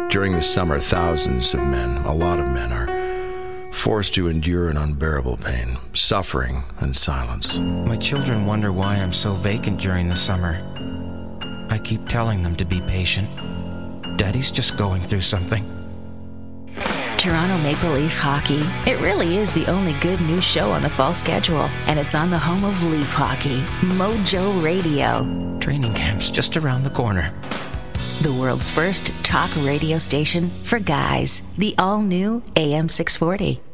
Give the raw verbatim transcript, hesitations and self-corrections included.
During the summer, thousands of men, a lot of men, are forced to endure an unbearable pain, suffering in silence. My children wonder why I'm so vacant during the summer. I keep telling them to be patient. Daddy's just going through something. Toronto Maple Leaf Hockey. It really is the only good news show on the fall schedule, and it's on the home of Leaf Hockey, Mojo Radio. Training camp's just around the corner. The world's first talk radio station for guys. The all-new A M six forty.